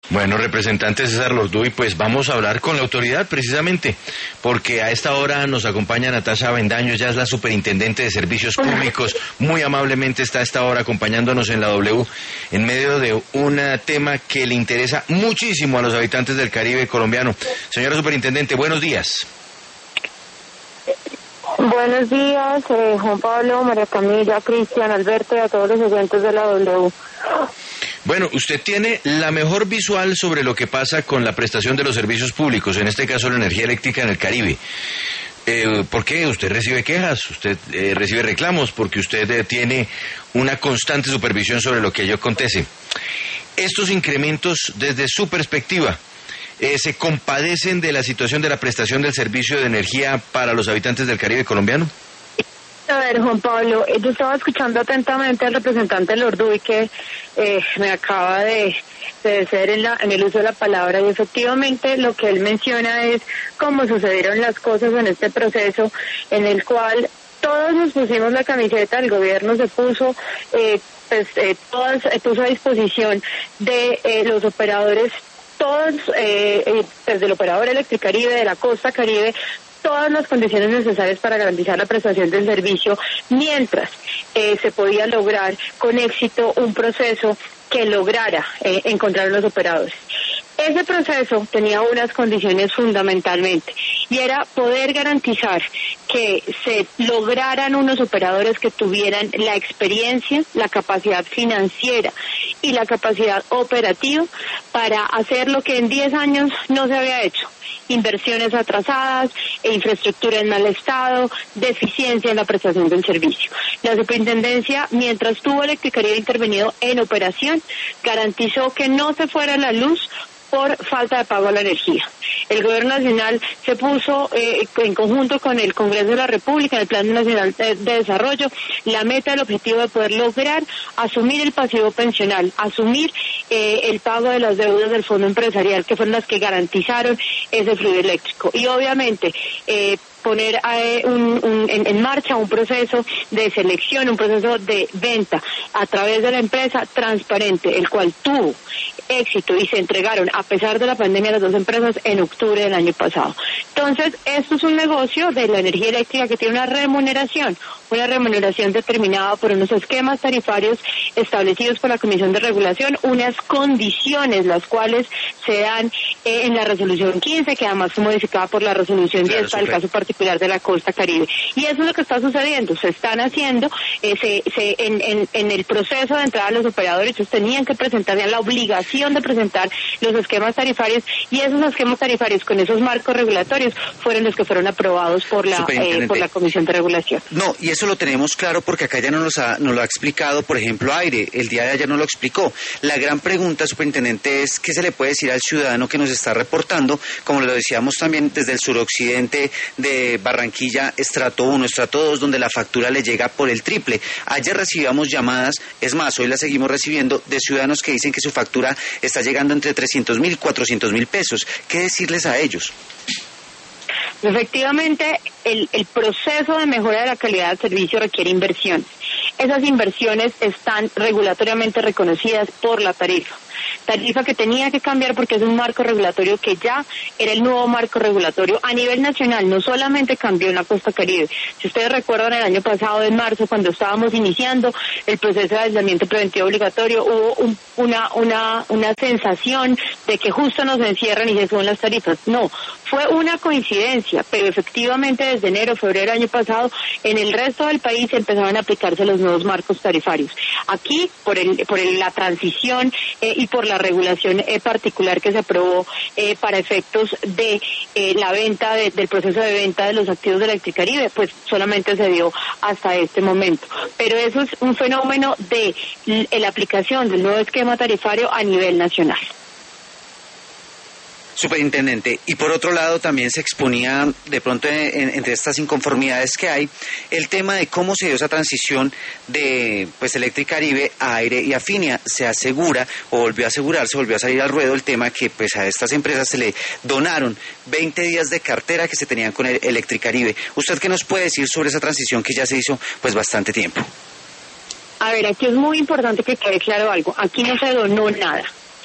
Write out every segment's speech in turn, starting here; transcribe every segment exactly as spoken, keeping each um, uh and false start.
Bueno, representante César Lorduy, pues vamos a hablar con la autoridad precisamente, porque a esta hora nos acompaña Natasha Avendaño, ella es la superintendente de servicios públicos, muy amablemente está a esta hora acompañándonos en la W, en medio de un tema que le interesa muchísimo a los habitantes del Caribe colombiano. Señora superintendente, buenos días. Buenos días, eh, Juan Pablo, María Camila, Cristian, Alberto y a todos los oyentes de la W. Bueno, usted tiene la mejor visual sobre lo que pasa con la prestación de los servicios públicos, en este caso la energía eléctrica en el Caribe. Eh, ¿Por qué? Usted recibe quejas, usted eh, recibe reclamos, porque usted eh, tiene una constante supervisión sobre lo que ello acontece. Estos incrementos, desde su perspectiva, eh, ¿se compadecen de la situación de la prestación del servicio de energía para los habitantes del Caribe colombiano? A ver, Juan Pablo, yo estaba escuchando atentamente al representante Lorduy que eh, me acaba de, de decir en, la, en el uso de la palabra, y efectivamente lo que él menciona es cómo sucedieron las cosas en este proceso en el cual todos nos pusimos la camiseta, el gobierno se puso, eh, pues, eh, todas, eh, puso a disposición de eh, los operadores, todos, eh, eh, desde el operador Electricaribe, de la Costa Caribe, todas las condiciones necesarias para garantizar la prestación del servicio, mientras eh, se podía lograr con éxito un proceso que lograra eh, encontrar los operadores. Ese proceso tenía unas condiciones fundamentalmente, y era poder garantizar que se lograran unos operadores que tuvieran la experiencia, la capacidad financiera y la capacidad operativa para hacer lo que en diez años no se había hecho: inversiones atrasadas, e infraestructura en mal estado, deficiencia en la prestación del servicio. La superintendencia, mientras tuvo Electricaribe intervenido en operación, garantizó que no se fuera la luz por falta de pago a la energía. El Gobierno Nacional se puso eh, en conjunto con el Congreso de la República, en el Plan Nacional de, de Desarrollo, la meta, el objetivo de poder lograr asumir el pasivo pensional, asumir eh, el pago de las deudas del Fondo Empresarial, que fueron las que garantizaron ese fluido eléctrico. Y obviamente eh, poner eh, un, un, en, en marcha un proceso de selección, un proceso de venta a través de la empresa transparente, el cual tuvo éxito y se entregaron, a pesar de la pandemia, las dos empresas en octubre del año pasado. Entonces, esto es un negocio de la energía eléctrica que tiene una remuneración, una remuneración determinada por unos esquemas tarifarios establecidos por la Comisión de Regulación, unas condiciones las cuales se dan eh, en la resolución quince, que además fue modificada por la resolución diez, claro, para el caso particular de la Costa Caribe. Y eso es lo que está sucediendo, se están haciendo, eh, se, se, en, en, en el proceso de entrada a los operadores, ellos tenían que presentar, ya la obligación de presentar los esquemas tarifarios, y esos esquemas tarifarios con esos marcos regulatorios fueron los que fueron aprobados por la eh, por la Comisión de Regulación. No, y eso lo tenemos claro porque acá ya no nos, ha, nos lo ha explicado, por ejemplo, Aire, el día de ayer nos lo explicó. La gran pregunta, superintendente, es ¿qué se le puede decir al ciudadano que nos está reportando? Como lo decíamos también desde el suroccidente de Barranquilla, estrato uno, estrato dos, donde la factura le llega por el triple. Ayer recibíamos llamadas, es más, hoy la seguimos recibiendo, de ciudadanos que dicen que su factura está llegando entre trescientos mil y cuatrocientos mil pesos. ¿Qué decirles a ellos? Efectivamente, el, el proceso de mejora de la calidad del servicio requiere inversión. Esas inversiones están regulatoriamente reconocidas por la tarifa. Tarifa que tenía que cambiar porque es un marco regulatorio que ya era el nuevo marco regulatorio a nivel nacional, no solamente cambió en la Costa Caribe. Si ustedes recuerdan, el año pasado, en marzo, cuando estábamos iniciando el proceso de aislamiento preventivo obligatorio, hubo un, una, una, una sensación de que justo nos encierran y se suben las tarifas. No, fue una coincidencia, pero efectivamente desde enero, febrero del año pasado, en el resto del país empezaron a aplicarse los nuevos marcos tarifarios. Aquí, por, el, por el, la transición eh, y por la regulación eh, particular que se aprobó eh, para efectos de eh, la venta, de, del proceso de venta de los activos de Electricaribe, pues solamente se dio hasta este momento. Pero eso es un fenómeno de la aplicación del nuevo esquema tarifario a nivel nacional. Superintendente, y por otro lado también se exponía de pronto en, entre estas inconformidades que hay el tema de cómo se dio esa transición de pues Electricaribe a Aire y Afinia. Se asegura o volvió a asegurarse, volvió a salir al ruedo el tema que pues a estas empresas se le donaron veinte días de cartera que se tenían con el Electricaribe. ¿Usted qué nos puede decir sobre esa transición que ya se hizo pues bastante tiempo? A ver, aquí es muy importante que quede claro algo. Aquí no se donó nada.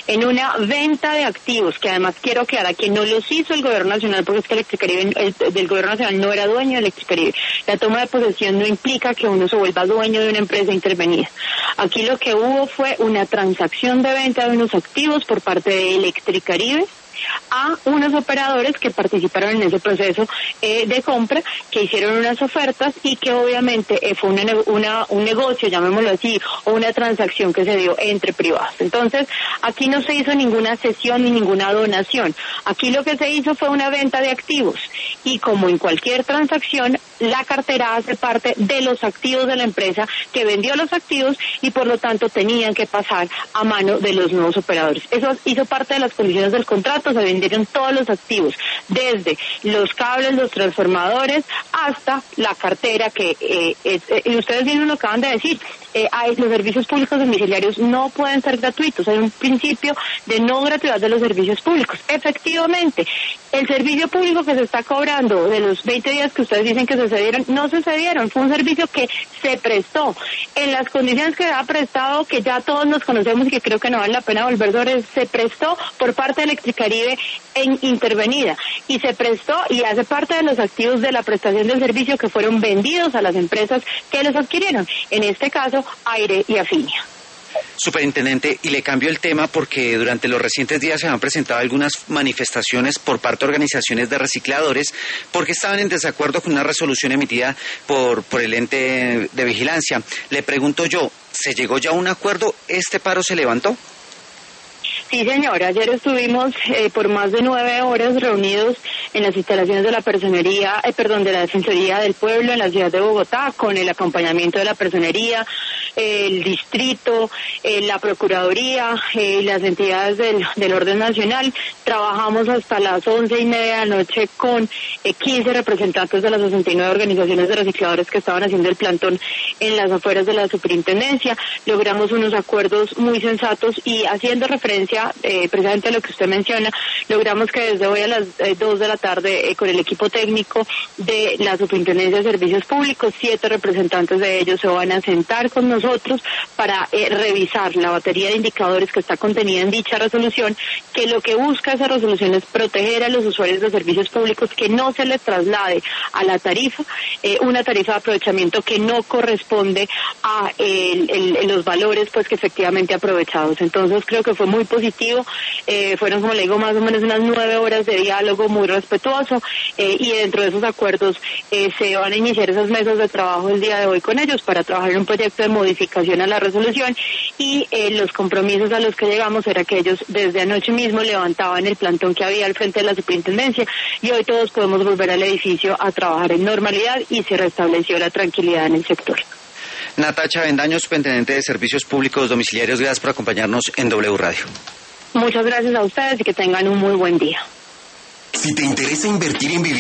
en una venta de activos, que además quiero aclarar que no los hizo el gobierno nacional, porque es que Electricaribe, el, del gobierno nacional no era dueño de Electricaribe. La toma de posesión no implica que uno se vuelva dueño de una empresa intervenida. Aquí lo que hubo fue una transacción de venta de unos activos por parte de Electricaribe a unos operadores que participaron en ese proceso eh, de compra, que hicieron unas ofertas y que obviamente eh, fue una, una, un negocio, llamémoslo así, o una transacción que se dio entre privados. Entonces, aquí no se hizo ninguna cesión ni ninguna donación. Aquí lo que se hizo fue una venta de activos y, como en cualquier transacción, la cartera hace parte de los activos de la empresa que vendió los activos y por lo tanto tenían que pasar a mano de los nuevos operadores. Eso hizo parte de las condiciones del contrato. Se vendieron todos los activos, desde los cables, los transformadores, hasta la cartera que, eh, es, eh, y ustedes mismos lo acaban de decir, eh, hay, los servicios públicos domiciliarios no pueden ser gratuitos, hay un principio de no gratuidad de los servicios públicos. Efectivamente, el servicio público que se está cobrando de los veinte días que ustedes dicen que se cedieron, no se cedieron, fue un servicio que se prestó, en las condiciones que ha prestado, que ya todos nos conocemos y que creo que no vale la pena volver sobre, se prestó por parte de Electricaribe en intervenida y se prestó y hace parte de los activos de la prestación del servicio que fueron vendidos a las empresas que los adquirieron, en este caso Aire y Afinia. Superintendente, y le cambio el tema porque durante los recientes días se han presentado algunas manifestaciones por parte de organizaciones de recicladores porque estaban en desacuerdo con una resolución emitida por, por el ente de vigilancia. Le pregunto yo, ¿se llegó ya a un acuerdo? ¿Este paro se levantó? Sí, señora. Ayer estuvimos eh, por más de nueve horas reunidos en las instalaciones de la personería, eh, perdón, de la Defensoría del Pueblo en la ciudad de Bogotá, con el acompañamiento de la personería, eh, el distrito, eh, la Procuraduría y eh, las entidades del, del orden nacional. Trabajamos hasta las once y media de la noche con eh, quince representantes de las sesenta y nueve organizaciones de recicladores que estaban haciendo el plantón en las afueras de la superintendencia. Logramos unos acuerdos muy sensatos y, haciendo referencia Eh, precisamente a lo que usted menciona, logramos que desde hoy a las eh, dos de la tarde eh, con el equipo técnico de la Superintendencia de Servicios Públicos, siete representantes de ellos se van a sentar con nosotros para eh, revisar la batería de indicadores que está contenida en dicha resolución, que lo que busca esa resolución es proteger a los usuarios de servicios públicos, que no se les traslade a la tarifa eh, una tarifa de aprovechamiento que no corresponde a el, el, los valores pues que efectivamente aprovechados. Entonces creo que fue muy positivo. Eh, fueron, como le digo, más o menos unas nueve horas de diálogo muy respetuoso eh, y dentro de esos acuerdos eh, se van a iniciar esas mesas de trabajo el día de hoy con ellos para trabajar en un proyecto de modificación a la resolución y eh, los compromisos a los que llegamos era que ellos desde anoche mismo levantaban el plantón que había al frente de la superintendencia y hoy todos podemos volver al edificio a trabajar en normalidad y se restableció la tranquilidad en el sector. Natacha Avendaño, Superintendente de Servicios Públicos Domiciliarios, gracias por acompañarnos en W Radio. Muchas gracias a ustedes y que tengan un muy buen día. Si te interesa invertir en vivienda